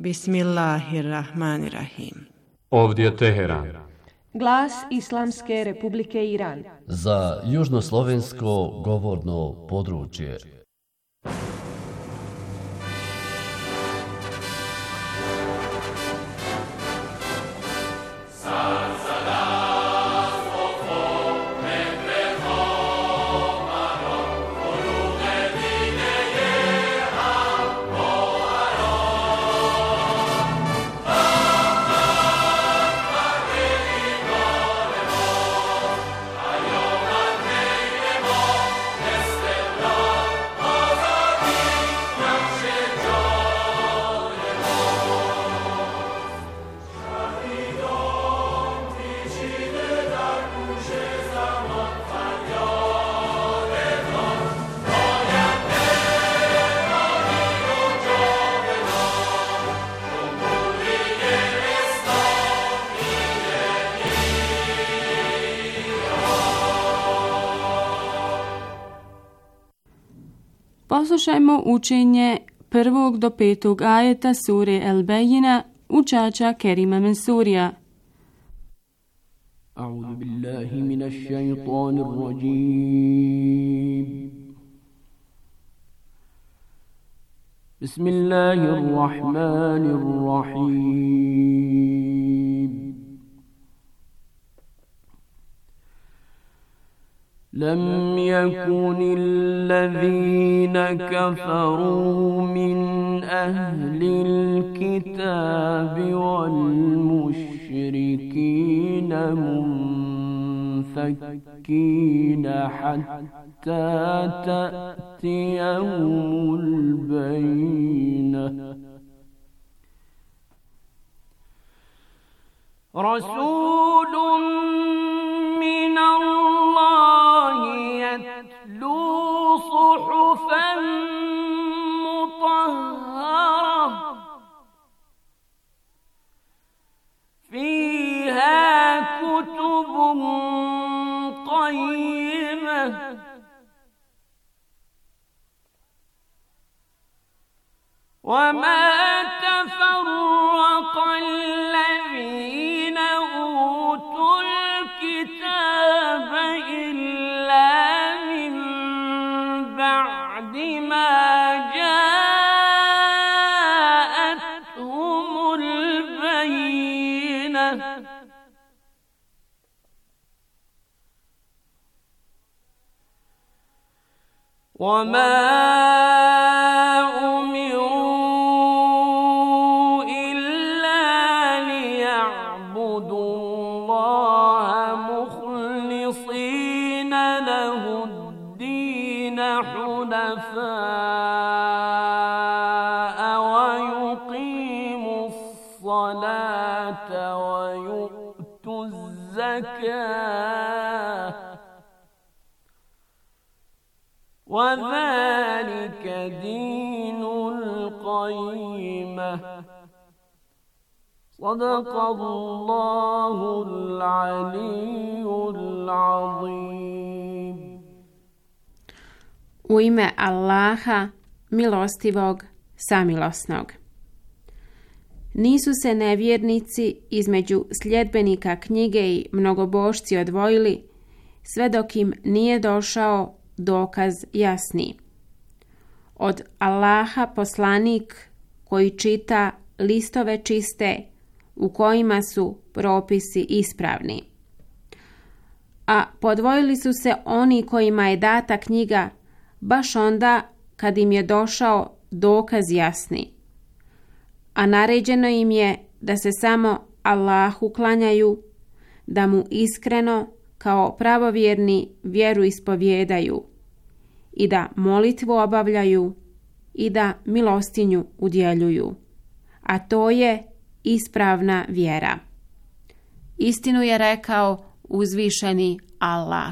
Bismillahirrahmanirrahim. Ovdje je Teheran. Glas Islamske Republike Iran. Za južnoslovensko govorno područje. Poslušajmo učenje 1. do 5. ajeta sure El-Bejina učača Kerima Mensurija. A'udhu billahi minash shaitanir rajim. Bismillahirrahmanirrahim. لم يكن الذين كفروا من أهل الكتاب والمشركين منفكين حتى تأتيهم البينة رسول من الله يتلو صحفا مطهرة فيها كتب قيمة وما تفرق الذين أوتوا الكتاب إلا من بعد ما جاءتهم البينة وما ويقيموا الصلاة ويؤتوا الزكاة وذلك دين القيمة صدق الله العلي العظيم. U ime Allaha, milostivog, samilosnog. Nisu se nevjernici između sljedbenika knjige i mnogobošci odvojili, sve dok im nije došao dokaz jasni. Od Allaha poslanik koji čita listove čiste u kojima su propisi ispravni. A podvojili su se oni kojima je data knjiga baš onda kad im je došao dokaz jasni. A naređeno im je da se samo Allahu klanjaju, da mu iskreno kao pravovjerni vjeru ispovjedaju i da molitvu obavljaju i da milostinju udjeljuju. A to je ispravna vjera. Istinu je rekao uzvišeni Allah.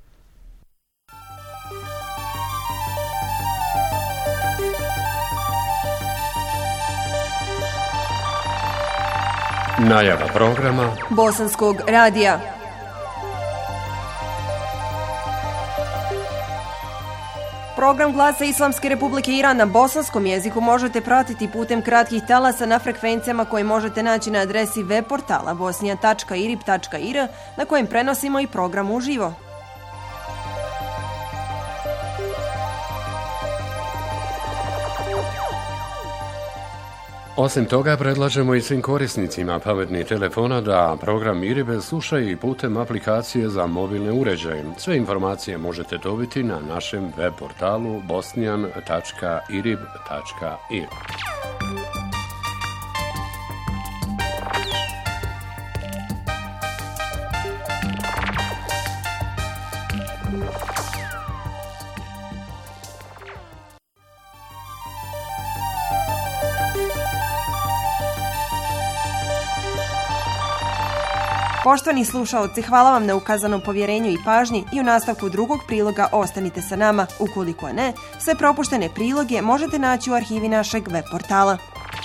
Najava programa Bosanskog radija. Program Glasa Islamske Republike Iran na bosanskom jeziku možete pratiti putem kratkih talasa na frekvencijama koje možete naći na adresi web portala bosnija.irib.ir na kojem prenosimo i program uživo. Osim toga, predlažemo i svim korisnicima pametnih telefona da program IRIB slušaju i putem aplikacije za mobilne uređaje. Sve informacije možete dobiti na našem web portalu bosnian.irib.ir. Poštovani slušaoci, hvala vam na ukazanom povjerenju i pažnji i u nastavku drugog priloga ostanite sa nama. Ukoliko ne, sve propuštene priloge možete naći u arhivi našeg web portala.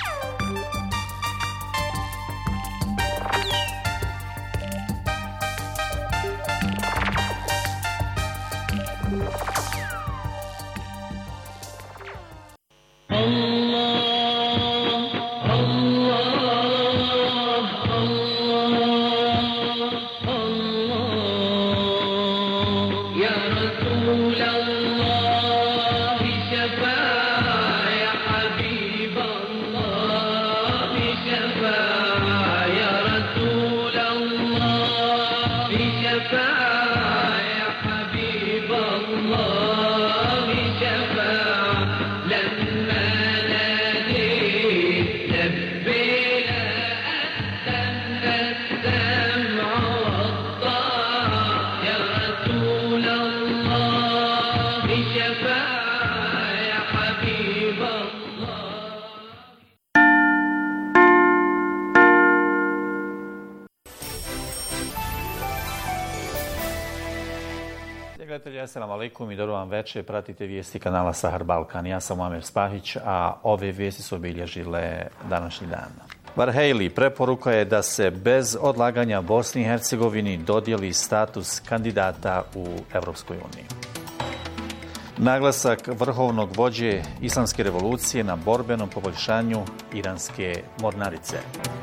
Gledatelji, assalamu alaikum i dobro vam večer. Pratite vijesti kanala Sahar Balkan. Ja sam Amer Spahić, a ove vijesti su obilježile današnji dan. Varhejli preporuka je da se bez odlaganja Bosni i Hercegovini dodijeli status kandidata u Europskoj uniji. Naglasak vrhovnog vođe Islamske revolucije na borbenom poboljšanju iranske mornarice.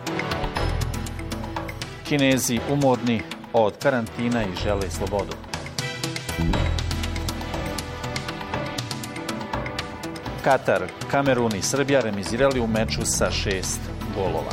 Kinezi umorni od karantina i žele slobodu. Katar, Kamerun i Srbija remizirali u meču sa 6 golova.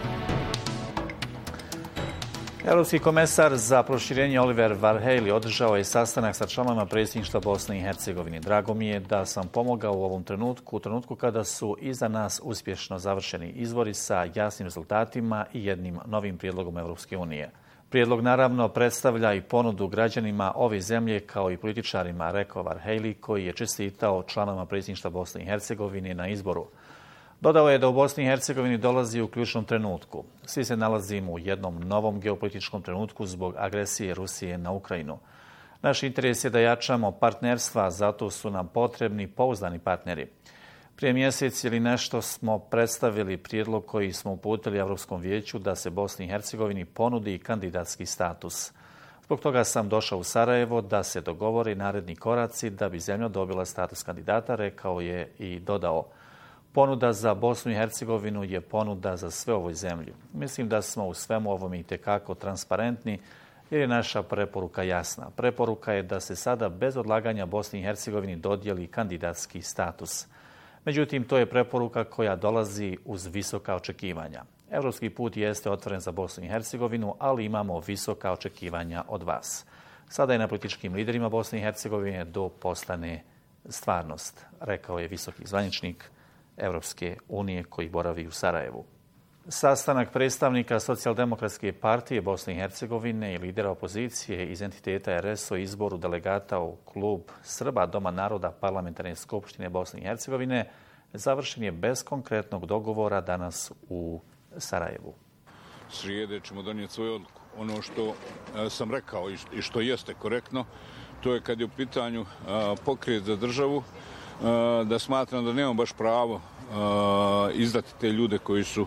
Europski komesar za proširenje Oliver Varhejli održao je sastanak sa članovima predsjedništva Bosne i Hercegovine. Drago mi je da sam pomogao u ovom trenutku kada su iza nas uspješno završeni izbori sa jasnim rezultatima i jednim novim prijedlogom Europske unije. Prijedlog naravno predstavlja i ponudu građanima ove zemlje kao i političarima, rekao Varhejli, koji je čestitao članovima predsjedništva Bosne i Hercegovine na izboru. Dodao je da u Bosni i Hercegovini dolazi u ključnom trenutku. Svi se nalazimo u jednom novom geopolitičkom trenutku zbog agresije Rusije na Ukrajinu. Naš interes je da jačamo partnerstva, zato su nam potrebni pouzdani partneri. Prije mjesec ili nešto smo predstavili prijedlog koji smo uputili Europskom vijeću da se Bosni i Hercegovini ponudi kandidatski status. Zbog toga sam došao u Sarajevo da se dogovori naredni koraci da bi zemlja dobila status kandidata, rekao je i dodao. Ponuda za Bosnu i Hercegovinu je ponuda za sve ovoj zemlji. Mislim da smo u svemu ovom itekako transparentni jer je naša preporuka jasna. Preporuka je da se sada bez odlaganja Bosni i Hercegovini dodijeli kandidatski status. Međutim, to je preporuka koja dolazi uz visoka očekivanja. Europski put jeste otvoren za Bosnu i Hercegovinu, ali imamo visoka očekivanja od vas. Sada je na političkim liderima Bosne i Hercegovine da postane stvarnost, rekao je visoki zvaničnik Europske unije koji boravi u Sarajevu. Sastanak predstavnika Socijaldemokratske partije Bosne i Hercegovine i lidera opozicije iz entiteta RS o izboru delegata u klub Srba Doma naroda Parlamentarne skupštine Bosne i Hercegovine završen je bez konkretnog dogovora danas u Sarajevu. Srijede ćemo donijeti svoju odluku. Ono što sam rekao i što jeste korektno, to je kad je u pitanju pokret za državu, da smatram da nemam baš pravo izdati te ljude koji su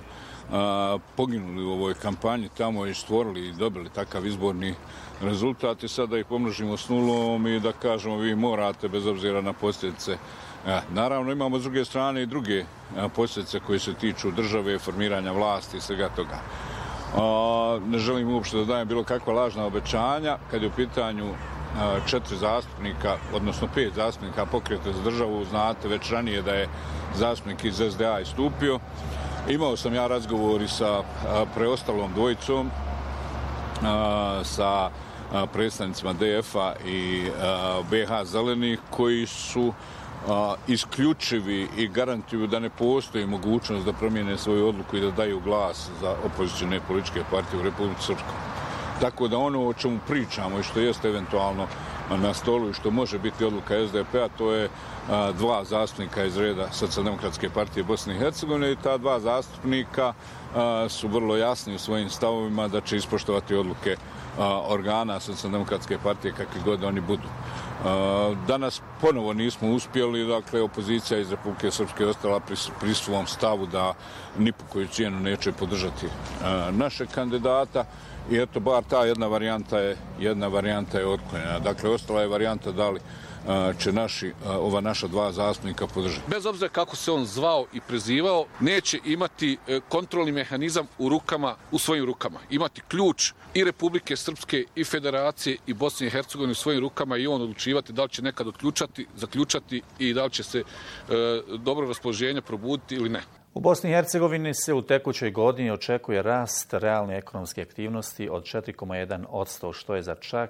poginuli u ovoj kampanji tamo i stvorili i dobili takav izborni rezultat i sada ih pomnožimo s nulom i da kažemo vi morate bez obzira na posljedice. Naravno imamo s druge strane i druge posljedice koje se tiču države, formiranja vlasti i svega toga. Ne želim uopšte da dajem bilo kakva lažna obećanja kad je u pitanju 4 zastupnika, odnosno 5 zastupnika Pokreta za državu. Znate već ranije da je zastupnik iz SDA istupio. Imao sam ja razgovor i sa preostalom dvojicom, sa predstavnicima DF-a i BH Zelenih koji su isključivi i garantuju da ne postoji mogućnost da promijene svoju odluku i da daju glas za opozicijne političke partije u Republici Srpskoj. Tako da ono o čemu pričamo i što jeste eventualno na stolu i što može biti odluka SDP-a, to je 2 zastupnika iz reda Socijaldemokratske partije Bosne i Hercegovine i ta 2 zastupnika su vrlo jasni u svojim stavovima da će ispoštovati odluke organa Socijaldemokratske partije kakvi god oni budu. Danas ponovo nismo uspjeli, dakle opozicija iz Republike Srpske ostala pri svom stavu da ni po koju cijenu neće podržati našeg kandidata i eto bar ta jedna varijanta je otklonjena. Dakle, ostala je varijanta da li će ova naša 2 zastupnika podržati. Bez obzira kako se on zvao i prezivao, neće imati kontrolni mehanizam u svojim rukama. Imati ključ i Republike Srpske i Federacije i Bosne i Hercegovine u svojim rukama i on odlučivati da li će nekad zaključati i da li će se dobro raspoloženje probuditi ili ne. U Bosni i Hercegovini se u tekućoj godini očekuje rast realne ekonomske aktivnosti od 4,1%, što je za čak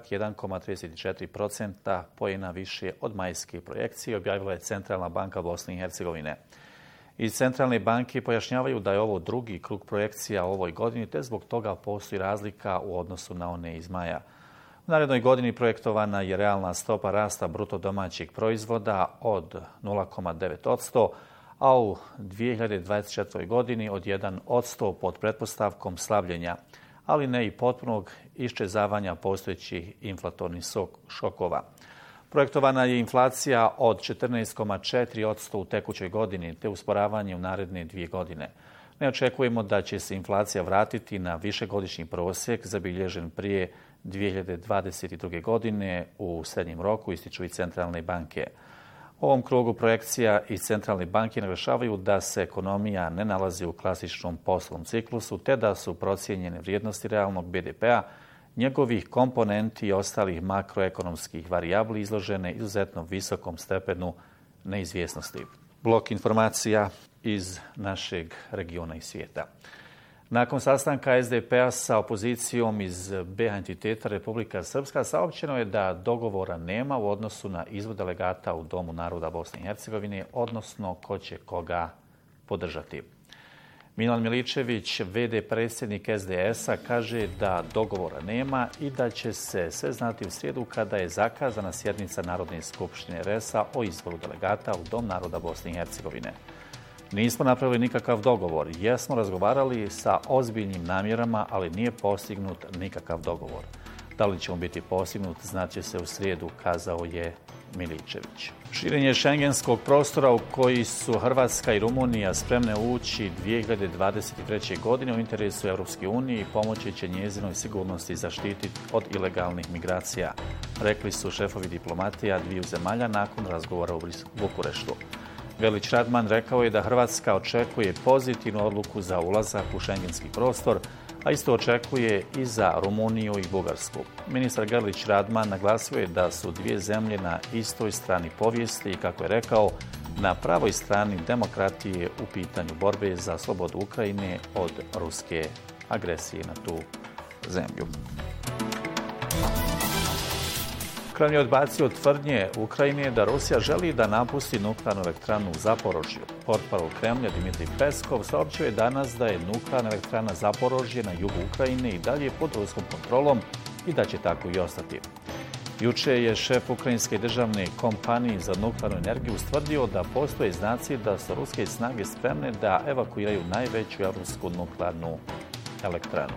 1,34% poena više od majske projekcije, objavila je Centralna banka Bosne i Hercegovine. Iz Centralne banke pojašnjavaju da je ovo drugi krug projekcija u ovoj godini, te zbog toga postoji razlika u odnosu na one iz maja. U narednoj godini projektovana je realna stopa rasta bruto domaćeg proizvoda od 0,9%, a u 2024. godini od 1% pod pretpostavkom slabljenja, ali ne i potpunog iščezavanja postojećih inflatornih šokova. Projektovana je inflacija od 14,4% u tekućoj godini, te usporavanje u naredne 2 godine. Ne očekujemo da će se inflacija vratiti na višegodišnji prosjek zabilježen prije 2022. godine u srednjem roku, ističu i centralne banke. U ovom krugu projekcija iz Centralne banke naglašavaju da se ekonomija ne nalazi u klasičnom poslovnom ciklusu, te da su procijenjene vrijednosti realnog BDP-a, njegovih komponenti i ostalih makroekonomskih varijabli izložene izuzetno visokom stepenu neizvjesnosti. Blok informacija iz našeg regiona i svijeta. Nakon sastanka SDP-a sa opozicijom iz BH entiteta Republika Srpska saopćeno je da dogovora nema u odnosu na izbor delegata u Domu naroda Bosne i Hercegovine, odnosno ko će koga podržati. Milan Miličević, v.d. predsjednik SDS-a, kaže da dogovora nema i da će se sve znati u srijedu kada je zakazana sjednica Narodne skupštine RS-a o izboru delegata u Dom naroda Bosne i Hercegovine. Nismo napravili nikakav dogovor. Jesmo razgovarali sa ozbiljnim namjerama, ali nije postignut nikakav dogovor. Da li će on biti postignut, znaće se u srijedu, kazao je Miličević. Širenje šengenskog prostora u koji su Hrvatska i Rumunija spremne ući 2023. godine u interesu Europske unije i pomoći će njezinoj sigurnosti zaštititi od ilegalnih migracija, rekli su šefovi diplomatija 2 zemalja nakon razgovora u Bukureštu. Grlić Radman rekao je da Hrvatska očekuje pozitivnu odluku za ulazak u šengenski prostor, a isto očekuje i za Rumuniju i Bugarsku. Ministar Grlić Radman naglasio je da su 2 zemlje na istoj strani povijesti i, kako je rekao, na pravoj strani demokratije u pitanju borbe za slobodu Ukrajine od ruske agresije na tu zemlju. Kremlj je odbacio tvrdnje Ukrajine da Rusija želi da napusti nuklearnu elektranu u Zaporožju. Portparol Kremlja Dimitrij Peskov saopćio je danas da je nuklearna elektrana Zaporožje na jugu Ukrajine i dalje pod ruskom kontrolom i da će tako i ostati. Juče je šef Ukrajinske državne kompanije za nuklearnu energiju ustvrdio da postoje znaci da su ruske snage spremne da evakuiraju najveću evropsku nuklearnu elektranu.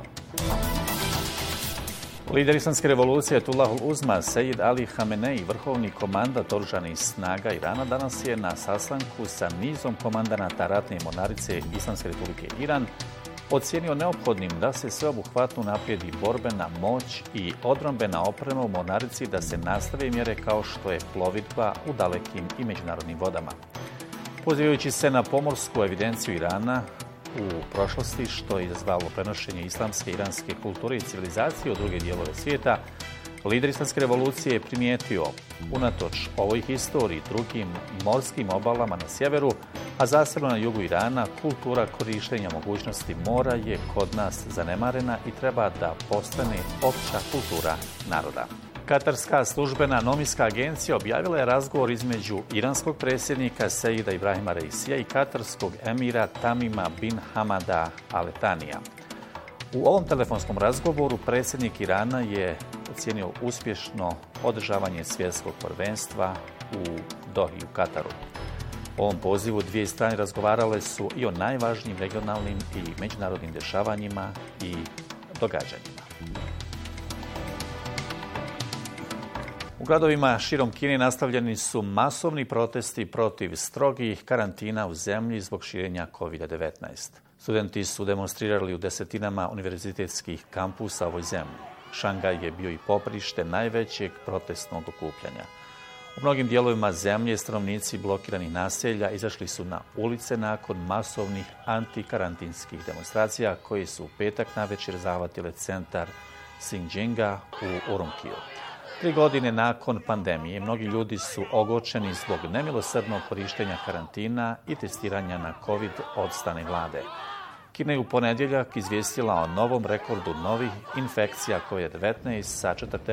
Lider islamske revolucije Ayatullahul Uzma Sejid Ali Hamenei, vrhovni komandant oružanih snaga Irana, danas je na sastanku sa nizom komandanata ratne mornarice Islamske republike Iran ocijenio neophodnim da se sveobuhvatno naprijedi borbena moć i odbrambena oprema u mornarici, da se nastave mjere kao što je plovidba u dalekim i međunarodnim vodama. Pozivajući se na pomorsku evidenciju Irana u prošlosti, što je izazvalo prenošenje islamske, iranske kulture i civilizacije u druge dijelove svijeta, lider islamske revolucije je primijetio, unatoč ovoj historiji drugim morskim obalama na sjeveru, a zasebno na jugu Irana, kultura korištenja mogućnosti mora je kod nas zanemarena i treba da postane opća kultura naroda. Katarska službena novinska agencija objavila je razgovor između iranskog predsjednika Seida Ibrahima Reisija i katarskog emira Tamima bin Hamada Al Thanija. U ovom telefonskom razgovoru predsjednik Irana je ocijenio uspješno održavanje svjetskog prvenstva u Dohi u Kataru. U ovom pozivu dvije strane razgovarale su i o najvažnijim regionalnim i međunarodnim dešavanjima i događanjima. U gradovima širom Kine nastavljeni su masovni protesti protiv strogih karantina u zemlji zbog širenja COVID-19. Studenti su demonstrirali u desetinama univerzitetskih kampusa u ovoj zemlji. Šangaj je bio i poprište najvećeg protestnog okupljanja. U mnogim dijelovima zemlje stanovnici blokiranih naselja izašli su na ulice nakon masovnih antikarantinskih demonstracija koji su u petak navečer zahvatile centar Xinjianga u Urumqiju. 3 godine nakon pandemije mnogi ljudi su ogorčeni zbog nemilosrdnog korištenja karantina i testiranja na COVID od strane vlade. Kina je u ponedjeljak izvijestila o novom rekordu novih infekcija COVID-19 sa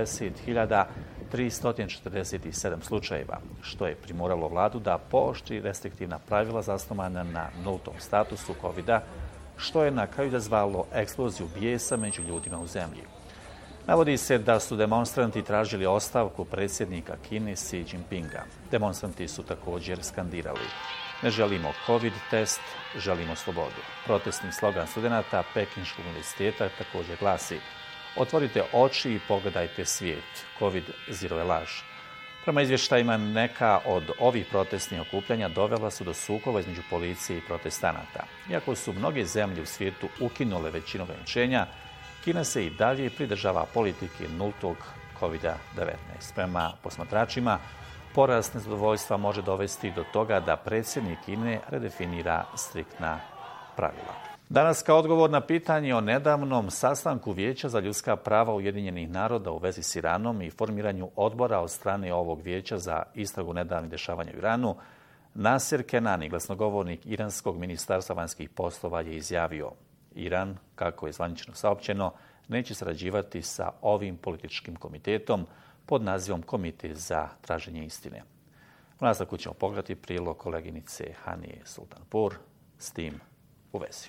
40.347 slučajeva, što je primoralo vladu da pooštri restriktivna pravila zasnovana na nultom statusu COVID-a, što je na kraju izazvalo eksploziju bijesa među ljudima u zemlji. Navodi se da su demonstranti tražili ostavku predsjednika Kine Xi Jinpinga. Demonstranti su također skandirali: ne želimo COVID test, želimo slobodu. Protestni slogan studenata Pekinškog univerziteta također glasi: otvorite oči i pogledajte svijet. COVID-0 je laž. Prema izvještajima, neka od ovih protestnih okupljanja dovela su do sukoba između policije i protestanata. Iako su mnoge zemlje u svijetu ukinule većinu ograničenja, Kina se i dalje pridržava politike nultog COVID-19. Prema posmatračima, porast nezadovoljstva može dovesti do toga da predsjednik Kine redefinira striktna pravila. Danas, kao odgovor na pitanje o nedavnom sastanku Vijeća za ljudska prava Ujedinjenih naroda u vezi s Iranom i formiranju odbora od strane ovog vijeća za istragu nedavnih dešavanja u Iranu, Nasir Kenani, glasnogovornik iranskog ministarstva vanjskih poslova, je izjavio: Iran, kako je zvanično saopćeno, neće sarađivati sa ovim političkim komitetom pod nazivom Komitet za traženje istine. U nastavku ćemo pogledati prilog koleginice Hanije Sultanpur s tim u vezi.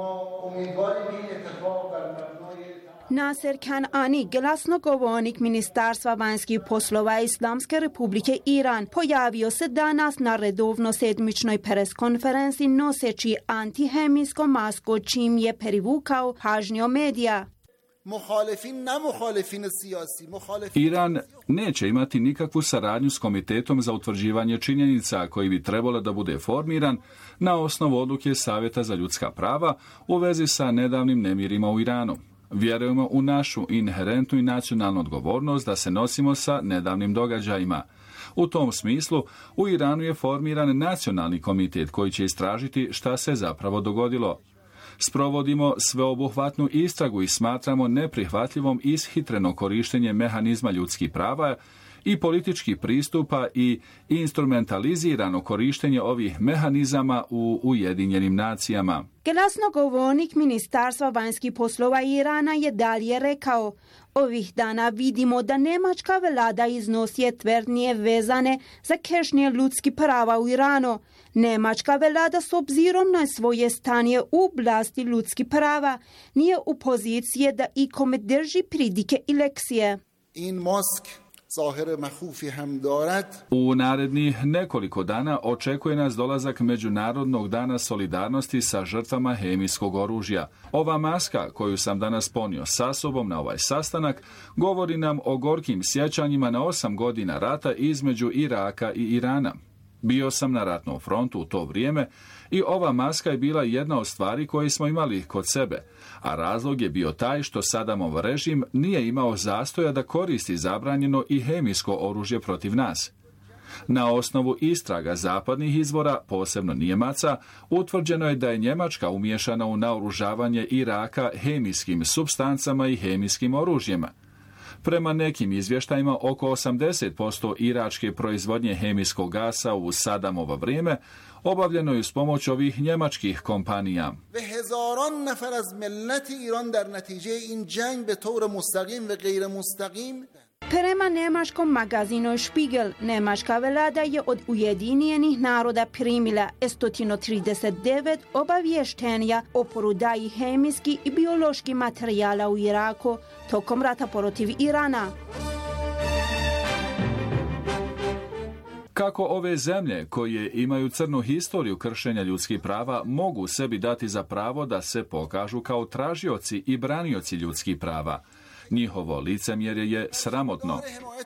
Nasir Kanani, glasnogovornik Ministarstva vanjskih poslova Islamske republike Iran, pojavio se danas na redovno sedmičnoj preskonferenciji noseći antihemijsko masko, čim je privukao pažnju medija. Iran neće imati nikakvu saradnju s Komitetom za utvrđivanje činjenica koji bi trebalo da bude formiran na osnovu odluke Savjeta za ljudska prava u vezi sa nedavnim nemirima u Iranu. Vjerujemo u našu inherentnu i nacionalnu odgovornost da se nosimo sa nedavnim događajima. U tom smislu, u Iranu je formiran nacionalni komitet koji će istražiti šta se zapravo dogodilo. Sprovodimo sveobuhvatnu istragu i smatramo neprihvatljivom ishitreno korištenje mehanizma ljudskih prava i političkih pristupa i instrumentalizirano korištenje ovih mehanizama u Ujedinjenim nacijama. Glasnogovornik Ministarstva vanjskih poslova Irana je dalje rekao: ovih dana vidimo da njemačka vlada iznosi tvrdnje vezane za kršenje ljudskih prava u Iranu. Njemačka vlada s obzirom na svoje stanje u oblasti ljudskih prava nije u poziciji da ikome drži pridike i lekcije. U narednih nekoliko dana očekuje nas dolazak Međunarodnog dana solidarnosti sa žrtvama hemijskog oružja. Ova maska koju sam danas ponio sa sobom na ovaj sastanak govori nam o gorkim sjećanjima na 8 godina rata između Iraka i Irana. Bio sam na ratnom frontu u to vrijeme i ova maska je bila jedna od stvari koje smo imali kod sebe, a razlog je bio taj što Sadamov režim nije imao zastoja da koristi zabranjeno i hemijsko oružje protiv nas. Na osnovu istraga zapadnih izvora, posebno Nijemaca, utvrđeno je da je Njemačka umiješana u naoružavanje Iraka hemijskim supstancama i hemijskim oružjima. Prema nekim izvještajima, oko 80% iračke proizvodnje hemijskog gasa u Sadamovo vrijeme obavljeno je s pomoć ovih njemačkih kompanija. Prema njemačkom magazinu Spiegel, njemačka vlada je od Ujedinjenih naroda primila 139 obavještenja o prodaji hemijskih i bioloških materijala u Iraku tokom rata protiv Irana. Kako ove zemlje, koje imaju crnu historiju kršenja ljudskih prava, mogu sebi dati za pravo da se pokažu kao tražioci i branioci ljudskih prava? Njihovo licemjerje je sramotno.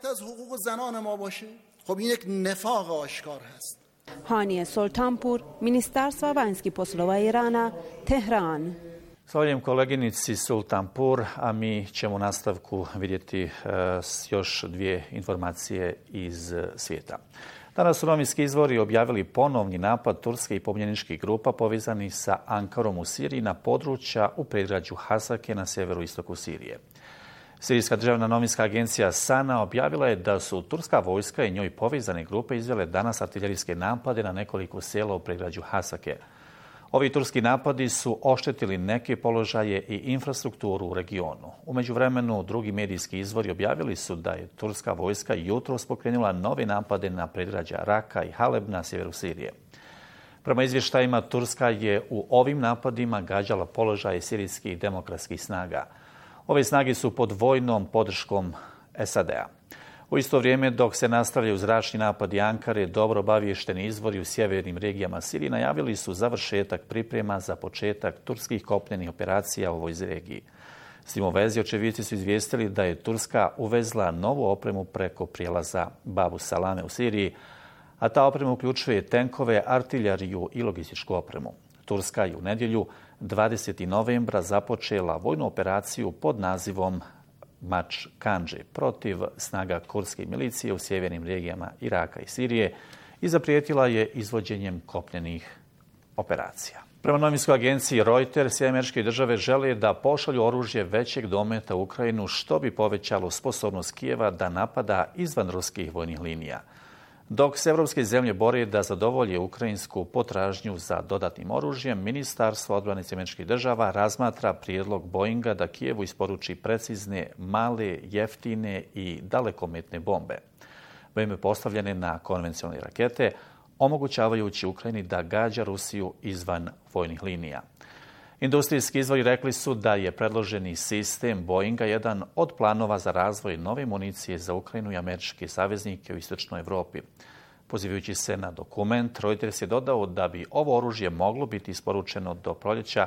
Hanije Soltanpur, Ministarstva vanjskih poslova Irana, Tehran. Zahvaljujem koleginici Sultanpur, a mi ćemo u nastavku vidjeti još dvije informacije iz svijeta. Danas su novinski izvori objavili ponovni napad turske i pobunjeničkih grupa povezani sa Ankarom u Siriji na područja u predgrađu Hasake na sjeveroistoku Sirije. Sirijska državna novinska agencija Sana objavila je da su turska vojska i njoj povezane grupe izvele danas artiljerijske napade na nekoliko sela u predgrađu Hasake. Ovi turski napadi su oštetili neke položaje i infrastrukturu u regionu. U međuvremenu, drugi medijski izvori objavili su da je turska vojska jutros pokrenula nove napade na predgrađa Raka i Haleb na sjeveru Sirije. Prema izvještajima, Turska je u ovim napadima gađala položaje sirijskih demokratskih snaga. Ove snage su pod vojnom podrškom SAD-a. U isto vrijeme, dok se nastavljaju zračni napadi Ankare, dobro obavješteni izvori u sjevernim regijama Sirije najavili su završetak priprema za početak turskih kopnenih operacija u ovoj regiji. S tim u vezi, očevidci su izvijestili da je Turska uvezla novu opremu preko prijelaza Babu Salame u Siriji, a ta oprema uključuje tenkove, artiljeriju i logističku opremu. Turska je u nedjelju 20. novembra započela vojnu operaciju pod nazivom Mač Kandže protiv snaga kurdske milicije u sjevernim regijama Iraka i Sirije i zaprijetila je izvođenjem kopnenih operacija. Prema novinskoj agenciji Reuters, američke države žele da pošalju oružje većeg dometa u Ukrajinu, što bi povećalo sposobnost Kijeva da napada izvan ruskih vojnih linija. Dok se evropske zemlje bore da zadovolje ukrajinsku potražnju za dodatnim oružjem, Ministarstvo odbrane američkih država razmatra prijedlog Boeinga da Kijevu isporuči precizne, male, jeftine i dalekometne bombe. Bombe postavljene na konvencionalne rakete, omogućavajući Ukrajini da gađa Rusiju izvan vojnih linija. Industrijski izvori rekli su da je predloženi sistem Boeinga jedan od planova za razvoj nove municije za Ukrajinu i američke saveznike u istočnoj Evropi. Pozivajući se na dokument, Reuters je dodao da bi ovo oružje moglo biti isporučeno do proljeća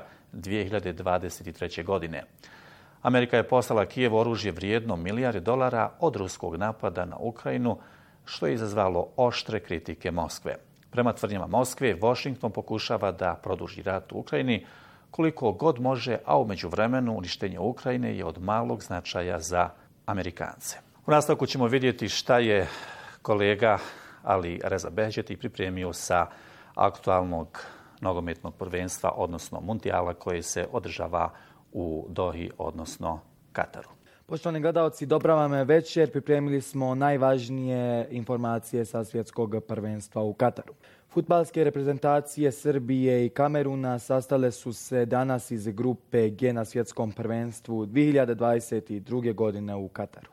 2023. godine. Amerika je poslala Kijevu oružje vrijedno $1.000.000.000 od ruskog napada na Ukrajinu, što je izazvalo oštre kritike Moskve. Prema tvrdnjama Moskve, Washington pokušava da produži rat u Ukrajini koliko god može, a u međuvremenu uništenje Ukrajine je od malog značaja za Amerikance. U nastavku ćemo vidjeti šta je kolega Ali Reza Behđeti pripremio sa aktualnog nogometnog prvenstva, odnosno mundijala koji se održava u Dohi, odnosno Kataru. Poštovani gledalci, dobra vam večer. Pripremili smo najvažnije informacije sa svjetskog prvenstva u Kataru. Fudbalske reprezentacije Srbije i Kameruna sastale su se danas iz grupe G na svjetskom prvenstvu 2022. godine u Kataru.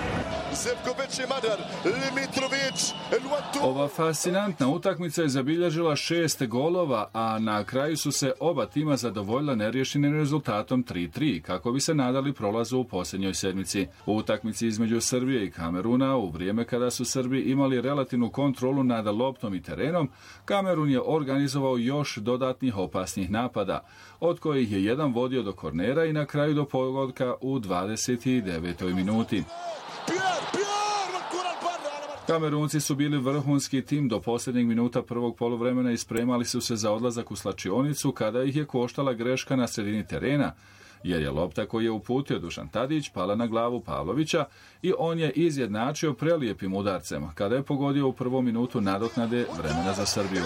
Ova fascinantna utakmica je zabilježila 6 golova, a na kraju su se oba tima zadovoljila neriješenim rezultatom 3-3, kako bi se nadali prolazu u posljednjoj sedmici. U utakmici između Srbije i Kameruna, u vrijeme kada su Srbi imali relativnu kontrolu nad loptom i terenom, Kamerun je organizovao još dodatnih opasnih napada, od kojih je jedan vodio do kornera i na kraju do pogodka u 29. minuti. Kamerunci su bili vrhunski tim do posljednjeg minuta prvog poluvremena i spremali su se za odlazak u slačionicu kada ih je koštala greška na sredini terena, jer je lopta koju je uputio Dušan Tadić pala na glavu Pavlovića i on je izjednačio prelijepim udarcem kada je pogodio u prvom minutu nadoknade vremena za Srbiju.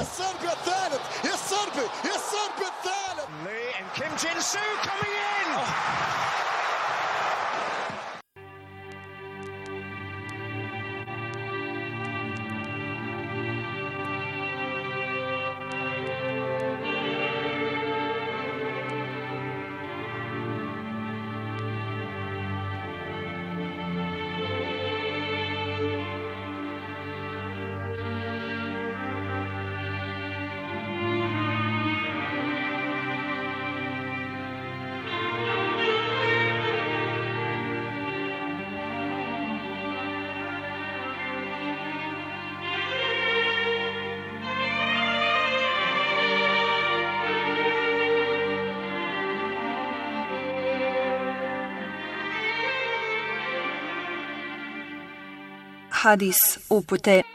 Hadis upute.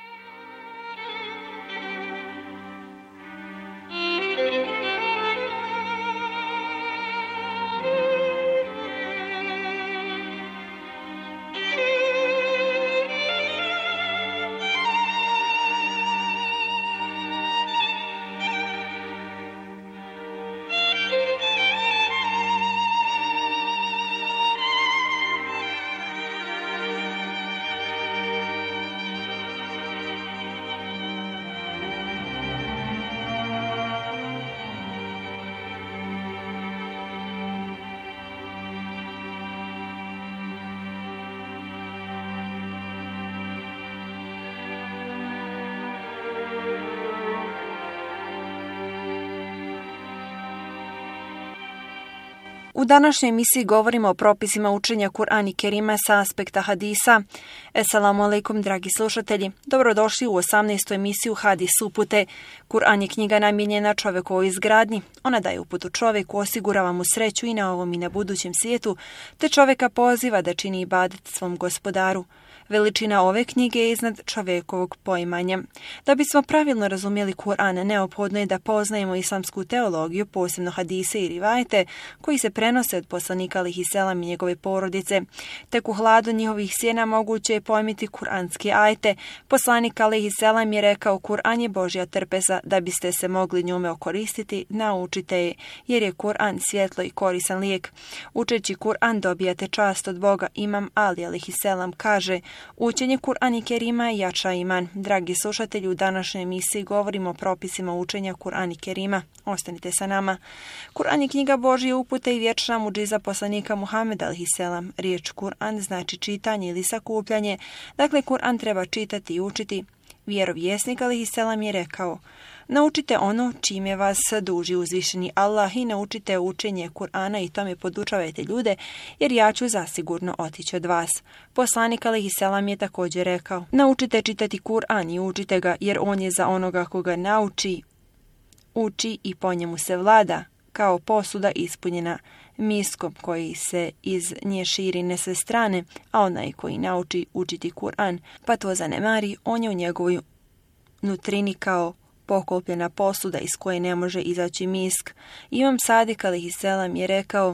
U današnjoj emisiji govorimo o propisima učenja Kur'ana Kerima sa aspekta hadisa. Assalamu alaikum, dragi slušatelji. Dobrodošli u 18. emisiju Hadis upute. Kur'an je knjiga namijenjena čovjekovoj izgradnji. Ona daje uputu čovjeku, osigurava mu sreću i na ovom i na budućem svijetu, te čovjeka poziva da čini ibadet svom gospodaru. Veličina ove knjige je iznad čovjekovog poimanja. Da bismo pravilno razumjeli Kur'an, neophodno je da poznajemo islamsku teologiju, posebno hadise i rivajete, koji se prenose od poslanika alejhi selam i njegove porodice. Tek u hladu njihovih sjena moguće je pojmiti kuranske ajete. Poslanik alejhi selam je rekao: Kur'an je Božja trpeza, da biste se mogli njome okoristiti, naučite je, jer je Kur'an svjetlo i korisan lijek. Učeći Kur'an dobijate čast od Boga. Imam Ali alejhi selam kaže: učenje Kur'ana Kerima jača iman. Dragi slušatelji, u današnjoj emisiji govorimo o propisima učenja Kur'ana Kerima. Ostanite sa nama. Kur'an je knjiga Božje upute i vječna mudžiza poslanika Muhameda alejhi selam. Riječ Kur'an znači čitanje ili sakupljanje. Dakle, Kur'an treba čitati i učiti. Vjerovjesnik alejhi selam je rekao: naučite ono čime vas duži uzvišeni Allah i naučite učenje Kur'ana i tome podučavajte ljude, jer ja ću zasigurno otići od vas. Poslanik alejhi selam je također rekao: naučite čitati Kur'an i učite ga, jer on je za onoga koga nauči, uči i po njemu se vlada, kao posuda ispunjena miskom koji se iz nje širi na sve strane, a onaj koji nauči učiti Kur'an, pa to zanemari, on je u njegovoj nutrini kao pokopljena posuda iz koje ne može izaći misk. Imam Sadik alejhi selam je rekao: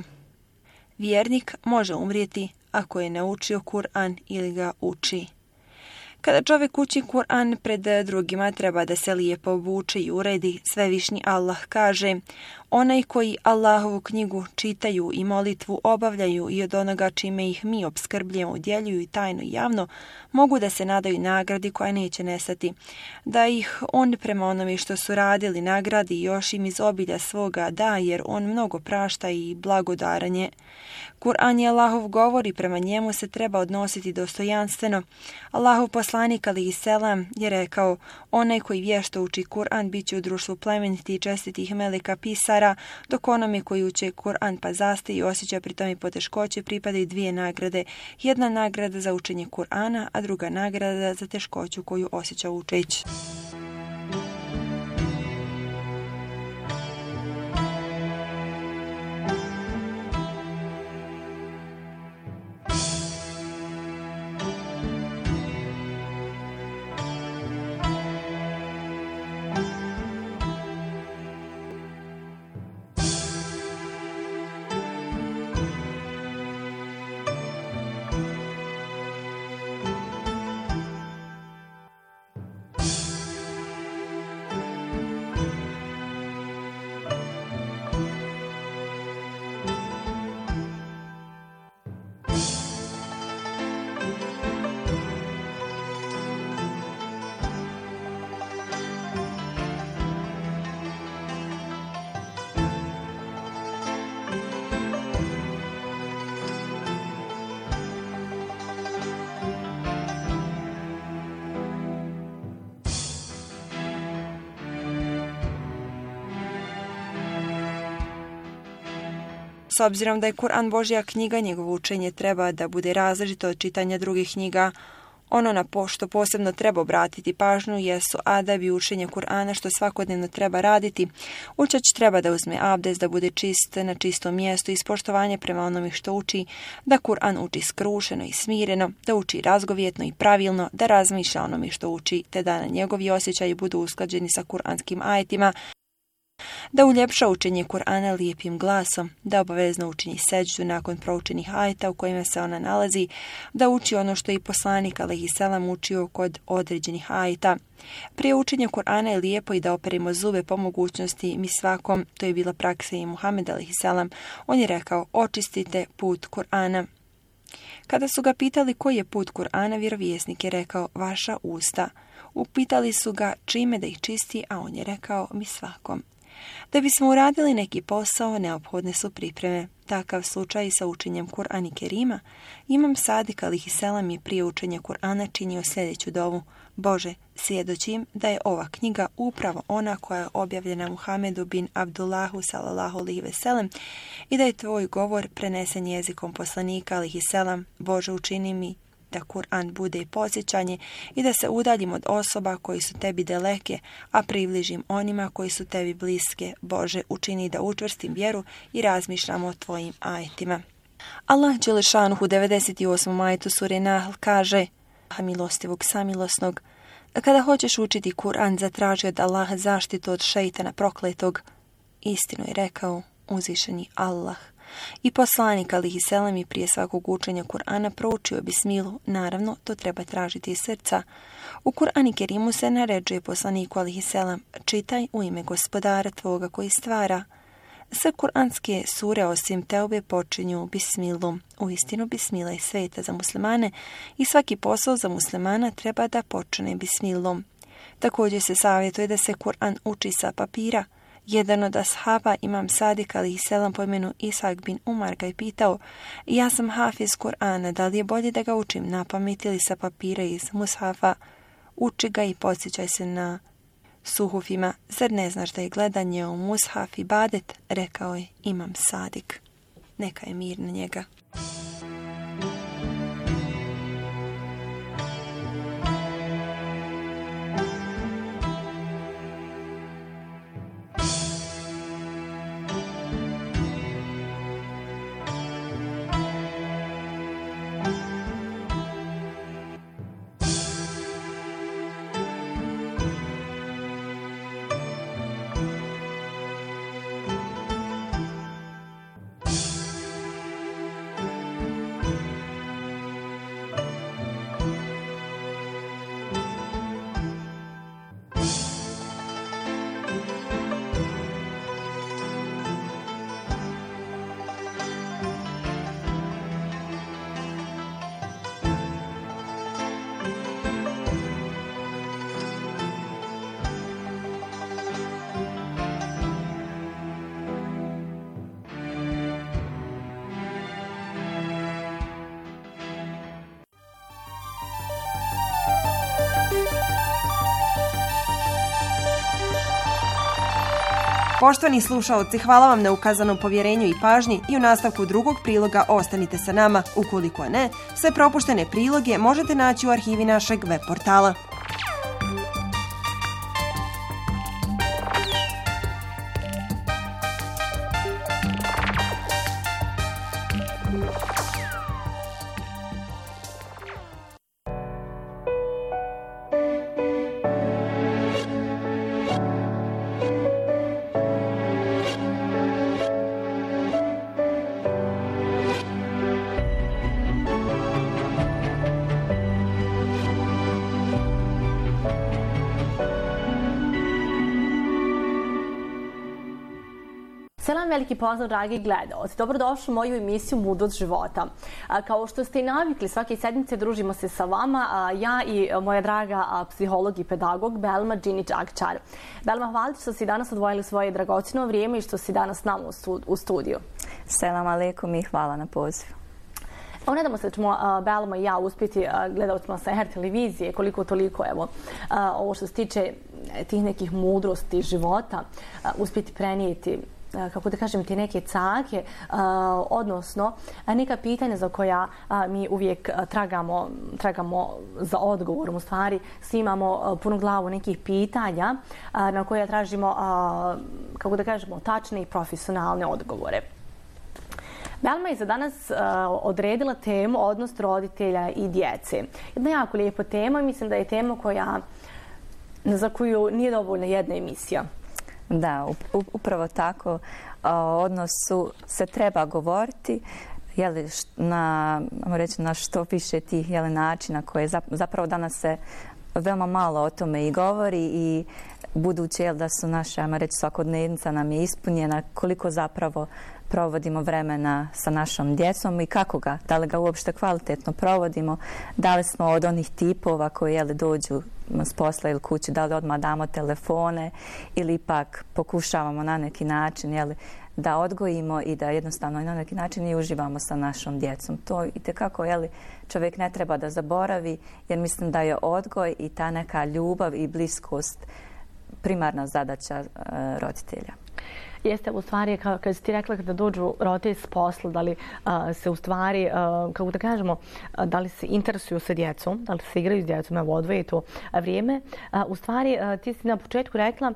vjernik može umrijeti ako je naučio Kur'an ili ga uči. Kada čovjek uči Kur'an pred drugima, treba da se lijepo obuče i uredi. Svevišnji Allah kaže: onaj koji Allahovu knjigu čitaju i molitvu obavljaju i od onoga čime ih mi opskrbljujemo udjeljuju i tajno i javno, mogu da se nadaju nagradi koja neće nestati. Da ih on prema onome što su radili nagradi, još im iz obilja svoga da, jer on mnogo prašta i blagodaran je. Kur'an je Allahov govor i prema njemu se treba odnositi dostojanstveno. Allahov poslanik alejhi selam je rekao: onaj koji vješto uči Kur'an bit će u društvu plemenitih i čestitih meleka pisara, dok onome koji uči Kur'an pa zastaje i osjeća pri tome poteškoće pripadaju dvije nagrade. Jedna nagrada za učenje Kur'ana, a druga nagrada za teškoću koju osjeća učeći. S obzirom da je Kur'an Božja knjiga, njegovo učenje treba da bude različito od čitanja drugih knjiga. Ono na što posebno treba obratiti pažnju jesu adabi učenja Kur'ana što svakodnevno treba raditi. Učač treba da uzme abdest, da bude čist na čistom mjestu, ispoštovanje prema onome što uči, da Kur'an uči skrušeno i smireno, da uči razgovjetno i pravilno, da razmišlja onome što uči, te da na njegovi osjećaji budu usklađeni sa kuranskim ajetima, da uljepša učenje Kur'ana lijepim glasom, da obavezno učini seđdu nakon proučenih ajeta u kojima se ona nalazi, da uči ono što je i poslanik alejhiselam učio kod određenih ajeta. Prije učenja Kur'ana je lijepo i da operemo zube po mogućnosti mi svakom, to je bila praksa i Muhammed alejhiselam. On je rekao, očistite put Kur'ana. Kada su ga pitali koji je put Kur'ana, vjerovjesnik je rekao, vaša usta. Upitali su ga čime da ih čisti, a on je rekao, mi svakom. Da bismo uradili neki posao, neophodne su pripreme. Takav slučaj sa učenjem Kur'ana Kerima. Imam Sadik alejhiselam je prije učenja Kur'ana činio sljedeću dovu. Bože, svjedočim da je ova knjiga upravo ona koja je objavljena Muhammedu bin Abdullahu sallallahu alejhi ve sellem i da je tvoj govor prenesen jezikom poslanika alejhiselam. Bože, učini mi da Kur'an bude podsjećanje i da se udaljim od osoba koji su tebi daleke, a približim onima koji su tebi bliske. Bože, učini da učvrstim vjeru i razmišljamo o tvojim ajetima. Allah dželešanuhu 98. ajetu sure Nahl kaže, milostivog samilosnog, kada hoćeš učiti Kur'an, zatraži od Allaha zaštitu od šejtana prokletog. Istinu je rekao uzvišeni Allah. I poslanik alejhiselam je prije svakog učenja Kur'ana proučio bismilu, naravno to treba tražiti iz srca. U Kur'anu Kerimu se naređuje poslaniku alejhiselam, čitaj u ime gospodara tvoga koji stvara. Sve kuranske sure osim Teube počinju bismilom. Uistinu bismila je sveta za muslimane i svaki posao za muslimana treba da počne bismilom. Također se savjetuje da se Kur'an uči sa papira. Jedan od ashaba, Imam Sadik alejhiselam po imenu Ishak bin Umar, ga je pitao, ja sam hafiz Kur'ana, da li je bolje da ga učim na pamet ili sa papira iz mushafa? Uči ga i podsjećaj se na suhufima. Zar ne znaš da je gledanje u mushaf ibadet? Rekao je Imam Sadik. Neka je mir na njega. Poštovani slušaoci, hvala vam na ukazanom povjerenju i pažnji i u nastavku drugog priloga ostanite sa nama. Ukoliko ne, sve propuštene priloge možete naći u arhivi našeg web portala. Selam, veliki pozdrav, dragi gledaoci. Dobrodošli u moju emisiju Mudrost života. Kao što ste i navikli, svake sedmice družimo se sa vama, ja i moja draga psiholog i pedagog Belma Džinić Akčar. Belma, hvala što si danas odvojili svoje dragocjeno vrijeme i što si danas s nama u studiju. Selam alejkum i hvala na pozivu. Nadamo se da ćemo Belma i ja uspjeti gledalcima sa HR televizije, koliko toliko, evo, ovo što se tiče tih nekih mudrosti života, uspjeti prenijeti kako da kažem, te neke cake, odnosno neka pitanja za koja mi uvijek tragamo za odgovorom. U stvari, svi imamo punu glavu nekih pitanja na koja tražimo, kako da kažemo, tačne i profesionalne odgovore. Belma je za danas odredila temu odnos roditelja i djece. Jedna jako lijepa tema i mislim da je tema za koju nije dovoljna jedna emisija. Da, upravo tako. O odnosu se treba govoriti na što više tih načina koje zapravo danas se veoma malo o tome i govori i budući da su naše, ajmo reći, svakodnevnica nam je ispunjena, koliko zapravo provodimo vremena sa našom djecom i kako ga, da li ga uopšte kvalitetno provodimo, da li smo od onih tipova koji dođu s posla ili kući, da li odmah damo telefone ili ipak pokušavamo na neki način da odgojimo i da jednostavno na neki način i uživamo sa našom djecom. To itekako čovjek ne treba da zaboravi, jer mislim da je odgoj i ta neka ljubav i bliskost primarna zadaća roditelja. Jeste, u stvari, kad si ti rekla kada dođu roditelji s posla, da li se u stvari, kako da kažemo, da li se interesuju sa djecom, da li se igraju s djecom, evo odvoje to vrijeme. U stvari, ti si na početku rekla,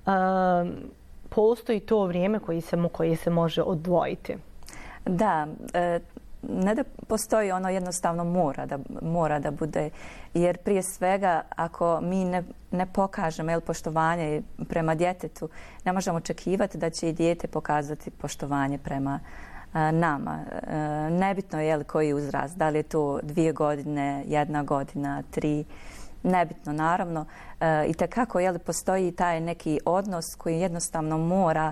postoji to vrijeme koje se može odvojiti. Da, ne da postoji, ono jednostavno mora da bude, jer prije svega ako mi ne pokažemo poštovanje prema djetetu, ne možemo očekivati da će i dijete pokazati poštovanje prema nama. Nebitno je koji uzrast, da li je to 2 godine, 1 godina, 3, nebitno naravno. I tekako postoji taj neki odnos koji jednostavno mora,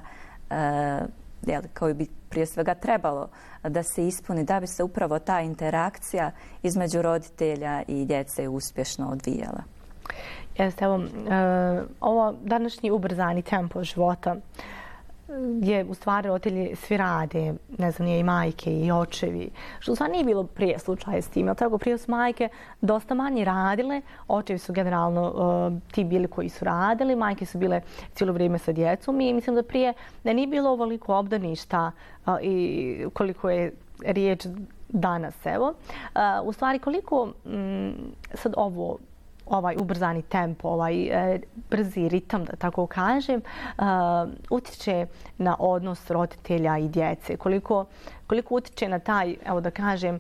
koji bi prije svega trebalo da se ispuni da bi se upravo ta interakcija između roditelja i djece uspješno odvijala. Jeste, evo, ovo današnji ubrzani tempo života gdje u stvari roditelji svi rade, ne znam, i majke i očevi, što u stvari nije bilo prije slučaja s tim, jer tako prije su majke dosta manje radile, očevi su generalno ti bili koji su radili, majke su bile cijelo vrijeme sa djecom i mislim da prije da nije bilo ovoliko obdaništa i koliko je riječ danas, evo. U stvari koliko sad ovaj ubrzani tempo, ovaj brzi ritam, da tako kažem, utječe na odnos roditelja i djece. Koliko utječe na taj, evo da kažem,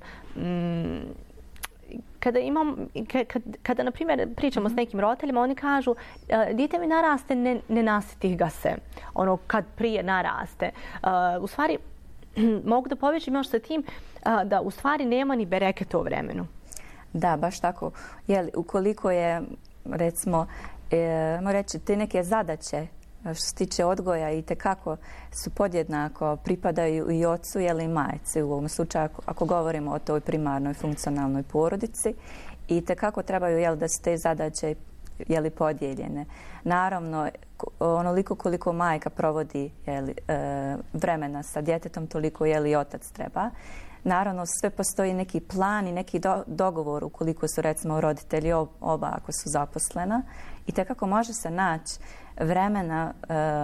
kada na primjer pričamo s nekim roditeljima, oni kažu dijete mi naraste, ne nasitih ga se. Ono kad prije naraste. U stvari, mogu da povežem još sa tim da u stvari nema ni bereketa u vremenu. Da, baš tako. Ukoliko je, recimo, reći, te neke zadaće što se tiče odgoja i tekako su podjednako pripadaju i ocu i majci u ovom slučaju ako govorimo o toj primarnoj funkcionalnoj porodici i tekako trebaju da su te zadaće podijeljene. Naravno, onoliko koliko majka provodi vremena sa djetetom, toliko i otac treba. Naravno, sve postoji neki plan i neki dogovor ukoliko su recimo roditelji oba ako su zaposlena i tekako može se naći vremena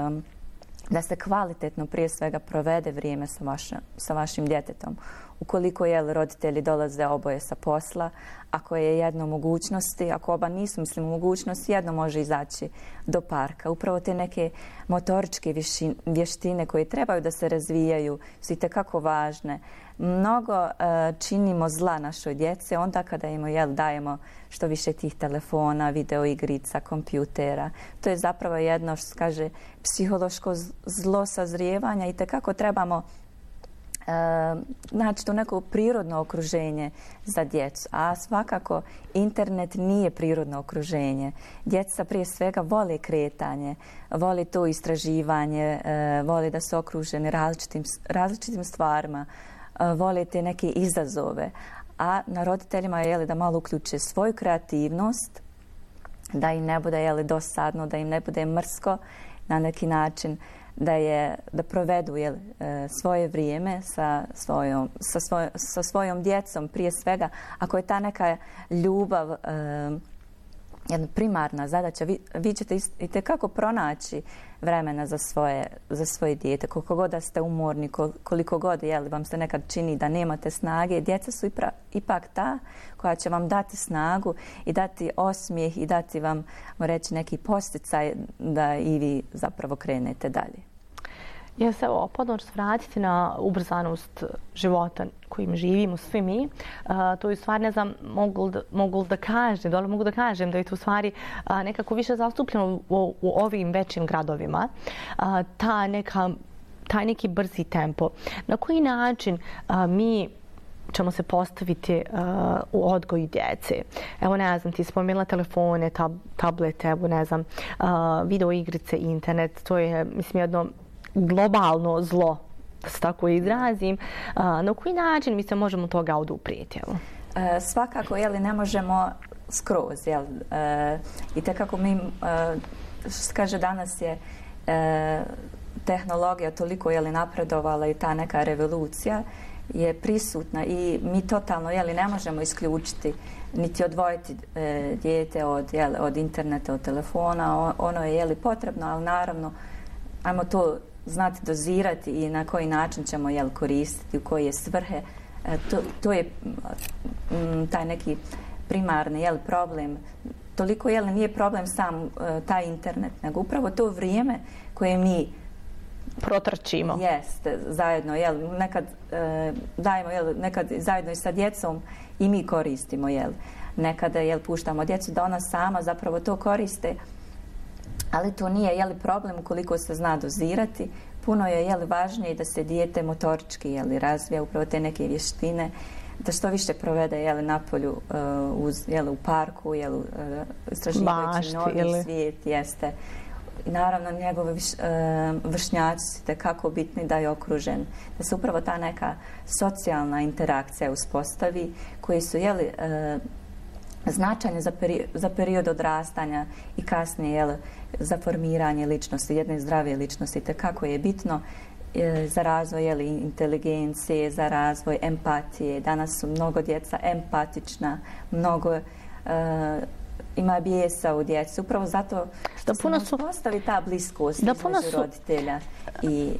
da se kvalitetno prije svega provede vrijeme sa vašim djetetom. Ukoliko roditelji dolaze oboje sa posla, ako je jedno mogućnosti, ako oba nisu u mogućnosti, jedno može izaći do parka. Upravo te neke motoričke vještine koje trebaju da se razvijaju su itekako važne. Mnogo činimo zla našoj djeci onda kada im dajemo što više tih telefona, videoigrica, kompjutera. To je zapravo jedno što se kaže psihološko zlo sazrijevanja i itekako trebamo znači to neko prirodno okruženje za djecu, a svakako internet nije prirodno okruženje. Djeca prije svega vole kretanje, vole to istraživanje, vole da su okruženi različitim stvarima, vole te neke izazove, a na roditeljima je da malo uključe svoju kreativnost, da im ne bude dosadno, da im ne bude mrsko na neki način, da provedu svoje vrijeme sa svojom djecom prije svega. Ako je ta neka ljubav jedna primarna zadaća. Vi ćete itekako pronaći vremena za svoje dijete. Koliko god da ste umorni, koliko god vam se nekad čini da nemate snage, djeca su ipak ta koja će vam dati snagu i dati osmijeh i dati vam, reći, neki posticaj da i vi zapravo krenete dalje. Ja se ponovno vratiti na ubrzanost života kojim živimo svi mi. To je u stvari, ne znam, mogu da kažem da je to u stvari nekako više zastupljeno u ovim većim gradovima. Taj neki brzi tempo. Na koji način mi ćemo se postaviti u odgoju djece? Evo, ne znam, ti spomenula telefone, tablete, evo, ne znam, video igrice, internet. To je, mislim, jedno globalno zlo, da se tako izrazim. Na koji način mi se možemo toga oduprijeti? Svakako, ne možemo skroz. I tekako mi, što se kaže, danas je tehnologija toliko napredovala i ta neka revolucija je prisutna i mi totalno ne možemo isključiti niti odvojiti dijete od interneta, od telefona. Ono je potrebno, ali naravno ajmo to znati dozirati i na koji način ćemo koristiti, u koje svrhe. To je taj neki primarni problem. Toliko nije problem sam taj internet, nego upravo to vrijeme koje mi protrčimo. Jeste, zajedno, nekad dajemo, nekad zajedno i sa djecom i mi koristimo, nekada puštamo djecu da ona sama zapravo to koriste, ali to nije problem ukoliko se zna dozirati. Puno je važnije da se dijete motorički razvija upravo te neke vještine, da što više provede napolju, u parku, istraživajući novi svijet, jeste. I naravno njegovi vršnjaci su tekako bitni da je okružen, da se upravo ta neka socijalna interakcija uspostavi, koji su značajne za period odrastanja i kasnije za formiranje ličnosti, jedne zdrave ličnosti. Tekako je bitno za razvoj inteligencije, za razvoj empatije. Danas su mnogo djeca empatična, mnogo ima bijesa u djeci. Upravo zato što se uspostavi ta bliskost između roditelja i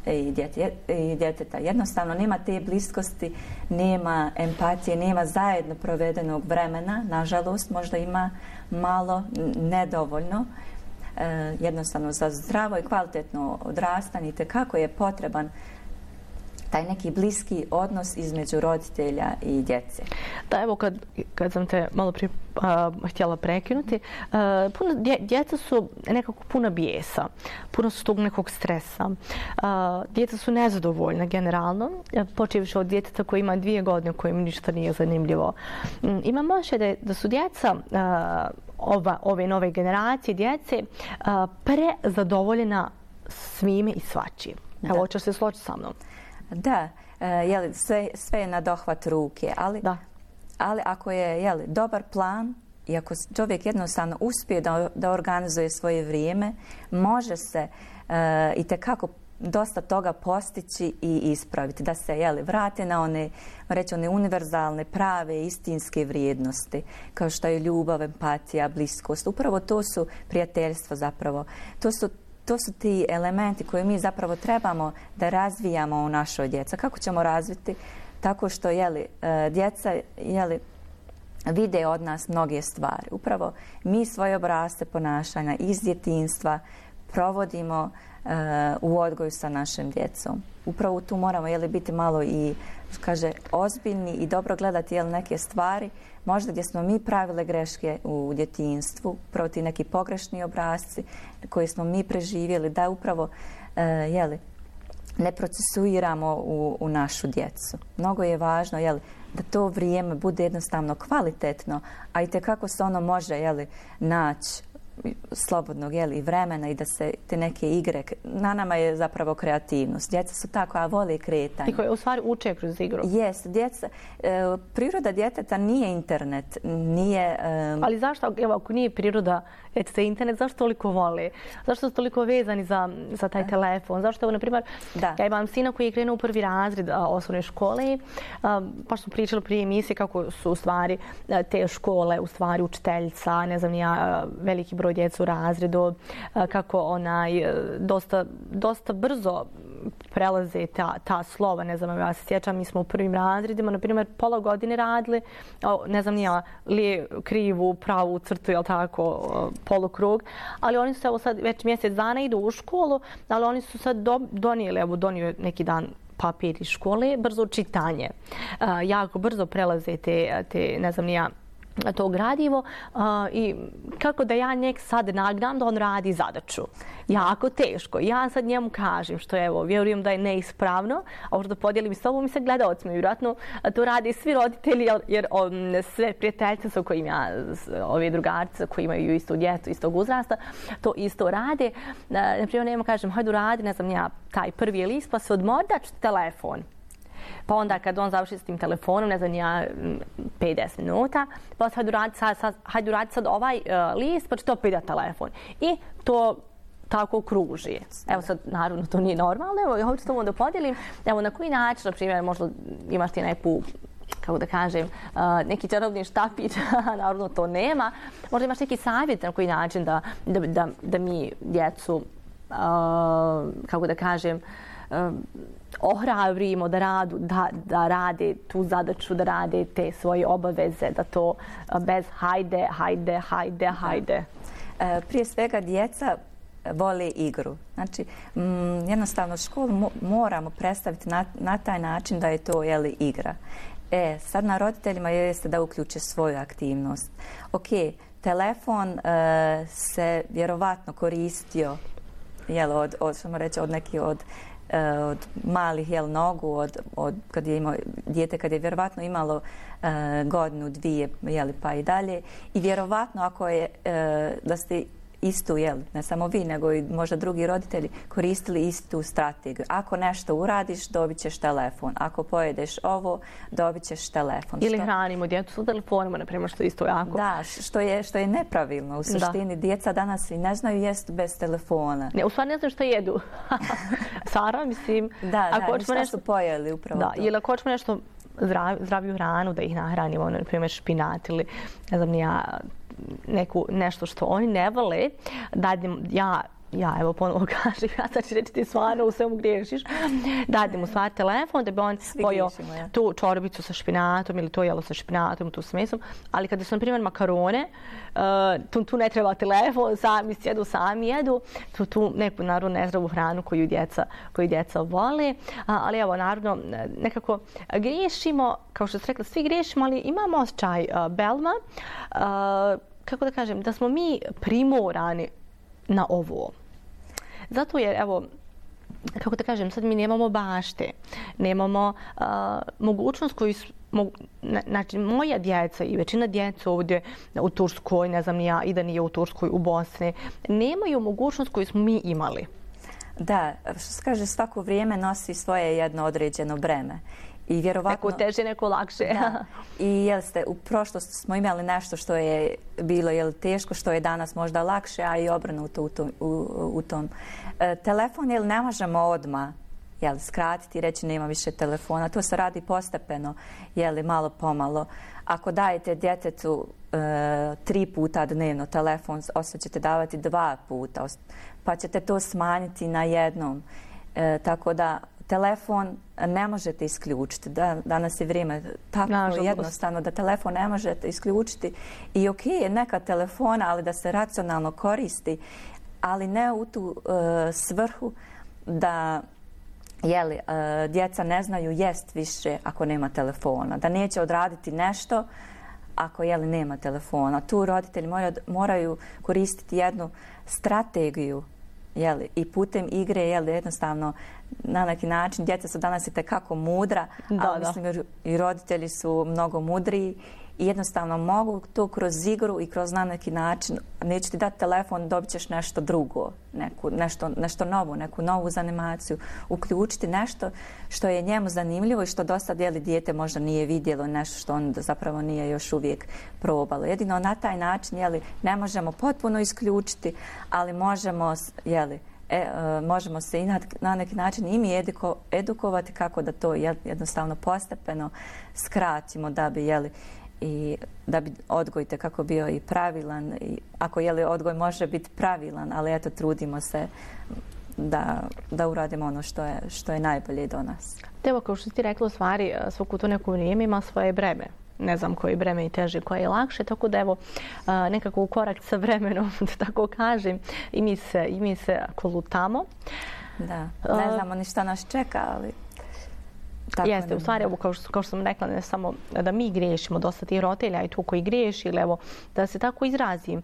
djeteta. Jednostavno nema te bliskosti, nema empatije, nema zajedno provedenog vremena. Nažalost, možda ima malo, nedovoljno. Jednostavno za zdravo i kvalitetno odrastanje kako je potreban taj neki bliski odnos između roditelja i djece. Da, evo kad sam te malo prije htjela prekinuti, djeca su nekako puno bijesa, puno su tog nekog stresa. Djeca su nezadovoljna generalno, počevši od djeteta koji ima 2 godine, kojem ništa nije zanimljivo. Imam osjećaj da su djeca ove nove generacije djece prezadovoljena svime i svačim. Evo, hoćeš se složiti sa mnom? Da, sve je na dohvat ruke, ali ako je dobar plan i ako čovjek jednostavno uspije da organizuje svoje vrijeme, može se itekako dosta toga postići i ispraviti, da se vrate na one univerzalne, prave, istinske vrijednosti, kao što je ljubav, empatija, bliskost. Upravo to su prijateljstva zapravo. To su ti elementi koje mi zapravo trebamo da razvijamo u našoj djeca. Kako ćemo razviti? Tako što djeca vide od nas mnoge stvari. Upravo mi svoje obrasce ponašanja iz djetinjstva provodimo u odgoju sa našim djecom. Upravo tu moramo biti malo i ozbiljni i dobro gledati neke stvari. Možda gdje smo mi pravile greške u djetinjstvu, upravo ti neki pogrešni obrasci koje smo mi preživjeli, da upravo ne procesuiramo u našu djecu. Mnogo je važno da to vrijeme bude jednostavno kvalitetno, a itekako se ono može naći slobodnog i vremena i da se te neke igre, na nama je zapravo kreativnost. Djeca su tako, a vole kretanje. I koje u stvari uče kroz igru. Jest, priroda djeteta nije internet, nije... Ali zašto, evo, ako nije priroda djeteta internet, zašto toliko vole? Zašto su toliko vezani za taj telefon? Zašto, na primjer, ja imam sina koji je krenuo u 1. razred osnovne škole, pa smo pričali prije emisije kako su u stvari te škole, u stvari učiteljica, ne znam ja, veliki broj djeca u razredu, kako dosta brzo prelaze ta slova, ne znam, ja se sjećam, mi smo u 1. razredima, na primjer, pola godine radili, ne znam nija, krivu, pravu crtu, jel tako, polukrug, ali oni su, evo sad već mjesec dana idu u školu, ali oni su sad donio neki dan papir iz škole, brzo čitanje. Jako brzo prelaze te ne znam nija, to gradivo i kako da ja njeg sad nagnam da on radi zadaću. Jako teško. Ja sad njemu kažem, što evo, vjerujem da je neispravno, a možda podijelim s tobom i sa gledalcima. Vjerojatno to rade svi roditelji, jer sve prijateljce sa kojim ja, ove drugarice koji imaju istu djecu, istog uzrasta, to isto rade. Naprimjer, njemu kažem, hajde radi, ne znam ja, taj 1. list, pa se odmori da ću telefon. Pa onda kad on završi s tim telefonom, ne znam ja, 5-10 minuta, pa hajde radi sad ovaj list, pa ću to opet da telefon. I to tako kruži. Evo sad, naravno, to nije normalno, evo, ja hoću s tobom da podijelim. Evo, na koji način, na primjer, možda imaš ti neku, kako da kažem, neki čarobni štapić, naravno to nema. Možda imaš neki savjet na koji način da mi djecu, kako da kažem, ohrabrimo da rade tu zadaću, da rade te svoje obaveze, da to bez hajde. Prije svega djeca vole igru. Znači, jednostavno školu moramo predstaviti na taj način da je to igra. Sad na roditeljima jeste da uključe svoju aktivnost. Ok, telefon se vjerovatno koristio od nekih od malih nogu, kad je imao dijete, kad je vjerovatno imalo godinu, dvije, pa i dalje. I vjerovatno ako je da ste istu, ne samo vi, nego i možda drugi roditelji koristili istu strategiju. Ako nešto uradiš, dobit ćeš telefon. Ako pojedeš ovo, dobit ćeš telefon. Ili hranimo djecu sa telefonima, na primjer, što isto jako. Da, što je nepravilno. U suštini, djeca danas i ne znaju jesti bez telefona. Ne, u stvari ne znaju što jedu. Sara, mislim... šta su pojeli upravo to. Ili ako hoćemo nešto zdraviju hranu, da ih nahranimo, na primjer špinat ili, ne znam, nešto što oni ne vole, ja evo ponovo kažem, ja sad ću reći ti stvarno u svemu griješiš, dadem mu stvar telefon da bi on pojeo tu čorbicu sa špinatom ili to jelo sa špinatom, tu s mesom, ali kada su na primjer makarone, tu ne treba telefon, sami jedu, tu neku naravno nezdravu hranu koju djeca vole, ali evo naravno nekako griješimo, kao što ste rekla, svi griješimo, ali imamo osjećaj, Belma, kako da kažem, da smo mi primorani na ovo. Zato jer, evo, kako da kažem, sad mi nemamo bašte, nemamo mogućnost koju znači, moja djeca i većina djeca ovdje u Turskoj, ne znam ja, i da nije u Turskoj, u Bosni, nemaju mogućnost koju smo mi imali. Da, što se kaže, svako vrijeme nosi svoje jedno određeno breme. I vjerovatno, neko teže, neko lakše. Da. I u prošlosti smo imali nešto što je bilo teško, što je danas možda lakše, a i obrnuto u tom. Telefon ne možemo odmah skratiti i reći nema više telefona. To se radi postepeno, malo pomalo. Ako dajete djetetu 3 puta dnevno telefon, ostat ćete davati 2 puta, pa ćete to smanjiti na jednom. Tako da telefon ne možete isključiti. Danas je vrijeme tako jednostavno da telefon ne možete isključiti. I ok je neka telefona, ali da se racionalno koristi, ali ne u tu svrhu da djeca ne znaju jest više ako nema telefona. Da neće odraditi nešto ako nema telefona. Tu roditelji moraju koristiti jednu strategiju i putem igre jednostavno na neki način. Djeca su danas itekako mudra, ali mislim i roditelji su mnogo mudriji i jednostavno mogu to kroz igru i kroz na neki način, neću ti dati telefon, dobit ćeš nešto drugo, nešto novo, neku novu zanimaciju, uključiti nešto što je njemu zanimljivo i što dosta dijete možda nije vidjelo, nešto što on zapravo nije još uvijek probalo. Jedino na taj način ne možemo potpuno isključiti, ali možemo možemo se i na neki način i mi edukovati kako da to jednostavno postepeno skratimo da bi odgoj kako bio i pravilan. I ako odgoj može biti pravilan, ali eto trudimo se da uradimo ono što je najbolje do nas. Evo, kao što ti rekla, u stvari svako to neko vrijeme ima svoje breme. Ne znam koje breme i teže, koje je lakše, tako da evo nekako u korak sa vremenom, da tako kažem, i mi se kolutamo. Da, ne znamo ni šta nas čeka, ali... Jeste, u stvari, evo, kao što sam rekla, ne samo da mi griješimo, dosta tih roditelja i tu koji griješi, ili evo, da se tako izrazim,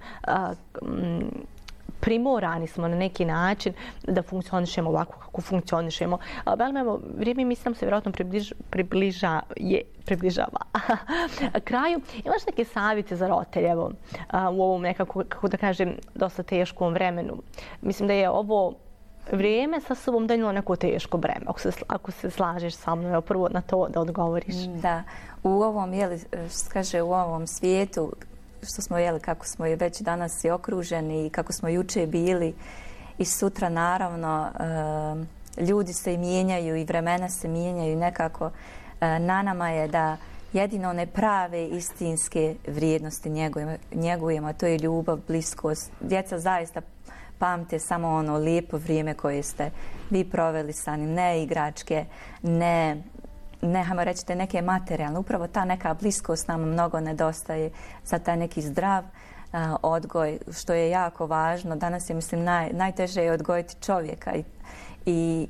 primorani smo na neki način da funkcionišemo ovako kako funkcionišemo. Belma, evo, vrijeme mislim se vjerojatno približava kraju. Imaš neke savjete za roditelje, evo, u ovom nekako, kako da kažem, dosta teškom vremenu? Mislim da je ovo vrijeme sa sobom donijelo neko teško breme. Ako se slažeš sa mnom, evo, prvo na to da odgovoriš. Da, u ovom, u ovom svijetu, što smo kako smo već danas i okruženi i kako smo juče bili i sutra naravno ljudi se mijenjaju i vremena se mijenjaju i nekako na nama je da jedino one prave istinske vrijednosti njegujemo, a to je ljubav, bliskost. Djeca zaista pamte samo ono lijepo vrijeme koje ste vi proveli sa njim, ne igračke, ne hajmo reći te neke materijalne. Upravo ta neka bliskost nam mnogo nedostaje za taj neki zdrav odgoj, što je jako važno. Danas je, mislim, najteže je odgojiti čovjeka i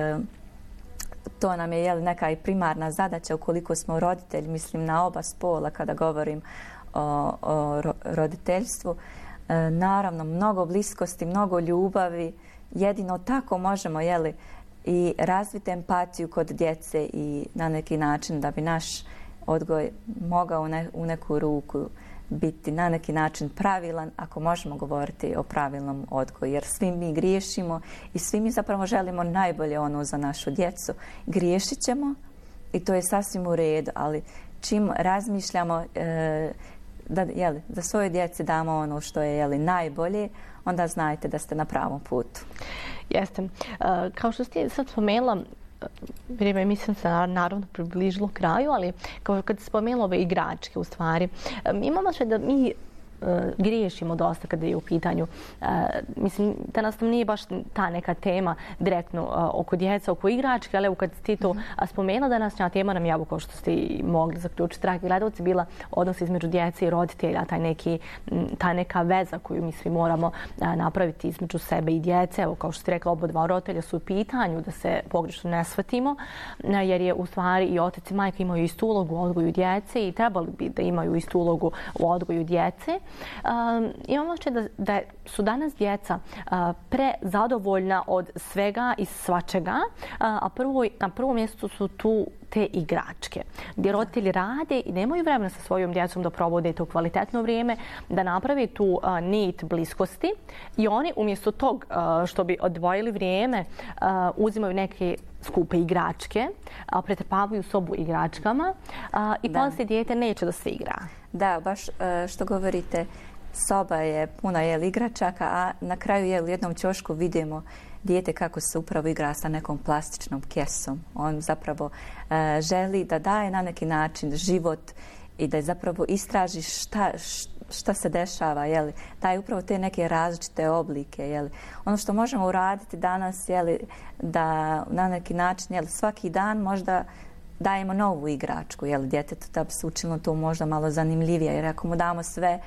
to nam je neka i primarna zadaća ukoliko smo roditelji, mislim na oba spola kada govorim o roditeljstvu. Naravno, mnogo bliskosti, mnogo ljubavi. Jedino tako možemo, i razviti empatiju kod djece i na neki način da bi naš odgoj mogao u neku ruku biti na neki način pravilan, ako možemo govoriti o pravilnom odgoju. Jer svi mi griješimo i svi mi zapravo želimo najbolje ono za našu djecu. Griješit ćemo i to je sasvim u redu, ali čim razmišljamo da svojoj djeci damo ono što je najbolje, onda znajte da ste na pravom putu. Jeste. Kao što ste sad spomenula, vrijeme mislim se naravno približilo kraju, ali kao kad ste spomenula ove igračke u stvari, imamo sve da mi griješimo dosta kada je u pitanju. Mislim, danas nam nije baš ta neka tema direktno oko djeca, oko igračke, ali evo kad ti to spomenula, današnja tema nam je, kao što ste i mogli zaključiti, dragi gledalci, bila odnos između djece i roditelja, ta neka veza koju mi svi moramo napraviti između sebe i djece. Evo, kao što ste rekla, oba dva roditelja su u pitanju da se pogrešno ne shvatimo, jer je u stvari i otac i majka imaju istu ulogu u odgoju djece i trebali bi da imaju istu ulogu u odgoju djece. Imamo da su danas djeca prezadovoljna od svega i svačega, a na prvom mjestu su tu te igračke, gdje roditelji rade i nemaju vremena sa svojom djecom da provode to kvalitetno vrijeme, da naprave tu nit bliskosti i oni umjesto tog što bi odvojili vrijeme uzimaju neke skupe igračke, pretrpavaju sobu igračkama i poslije dijete neće da se igra. Da, baš što govorite, soba je puna igračaka, a na kraju u jednom ćošku vidimo dijete kako se upravo igra sa nekom plastičnom kesom. On zapravo želi da daje na neki način život i da zapravo istraži šta se dešava, daje upravo te neke različite oblike. Ono što možemo uraditi danas, da na neki način svaki dan možda dajemo novu igračku, djetetu da bi se učilo to možda malo zanimljivije, jer ako mu damo sve,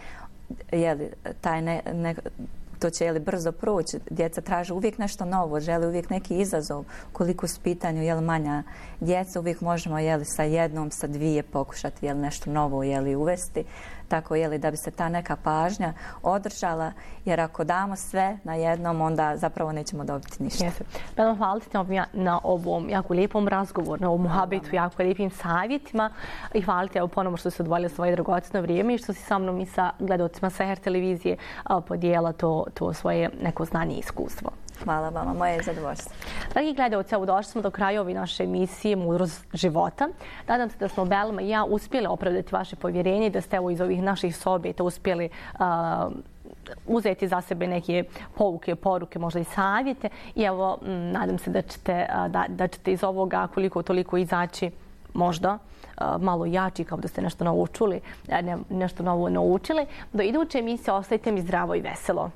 to će brzo proći. Djeca traže uvijek nešto novo, žele uvijek neki izazov. Koliko su pitanju manja djeca, uvijek možemo sa jednom, sa dvije pokušati nešto novo uvesti. tako da bi se ta neka pažnja održala, jer ako damo sve na jednom, onda zapravo nećemo dobiti ništa. Belma, hvala ti na ovom jako lijepom razgovoru, na ovom muhabetu, jako lijepim savjetima i hvala ti ponovno što si odvojila svoje dragocjeno vrijeme i što si sa mnom i sa gledalcima Seher televizije podijela to svoje neko znanje i iskustvo. Hvala vama, moje je zadovoljstvo. Dragi gledalci, evo došli smo do kraja ove naše emisije Mudrost života. Nadam se da smo Belma i ja uspjeli opravdati vaše povjerenje i da ste iz ovih naših savjeta uspjeli uzeti za sebe neke pouke, poruke, možda i savjete. I evo, nadam se da ćete iz ovoga koliko toliko izaći možda malo jači, kao da ste nešto naučili, nešto novo naučili. Do iduće emisije ostajte mi zdravo i veselo.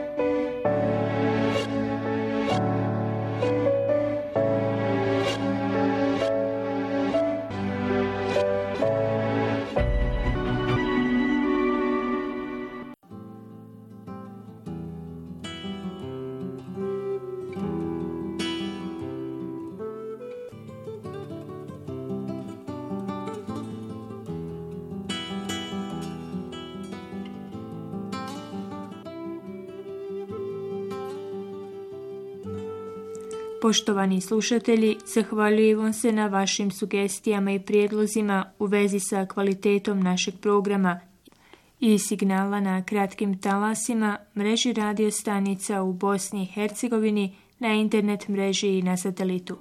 Poštovani slušatelji, zahvaljujem vam se na vašim sugestijama i prijedlozima u vezi sa kvalitetom našeg programa i signala na kratkim talasima, mreži radio stanica u Bosni i Hercegovini, na internet mreži i na satelitu.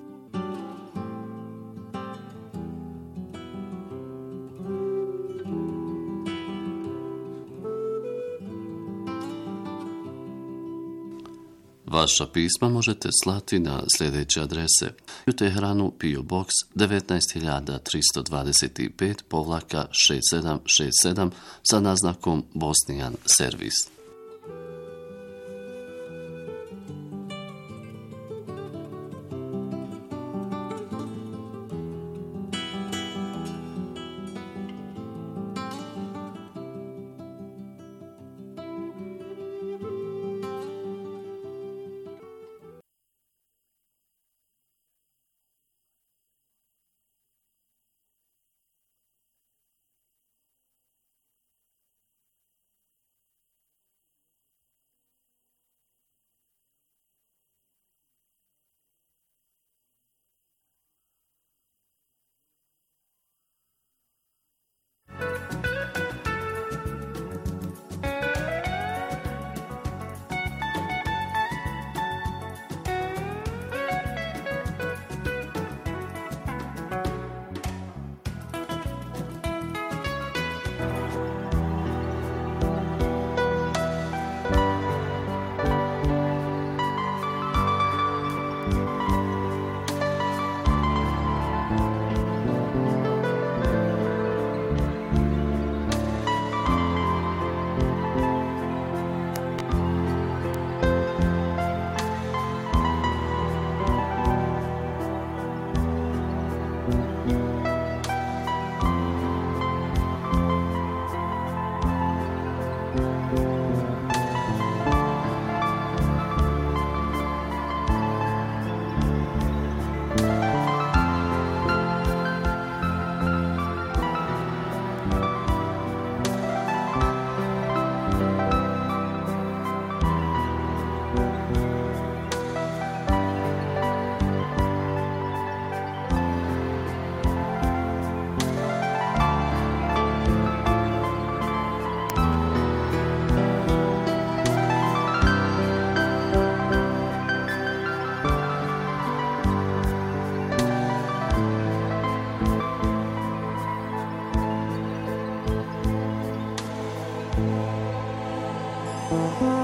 Vaša pisma možete slati na sljedeće adrese: u Teheranu PO Box 19325-6767 sa naznakom Bosnijan servis. Thank you.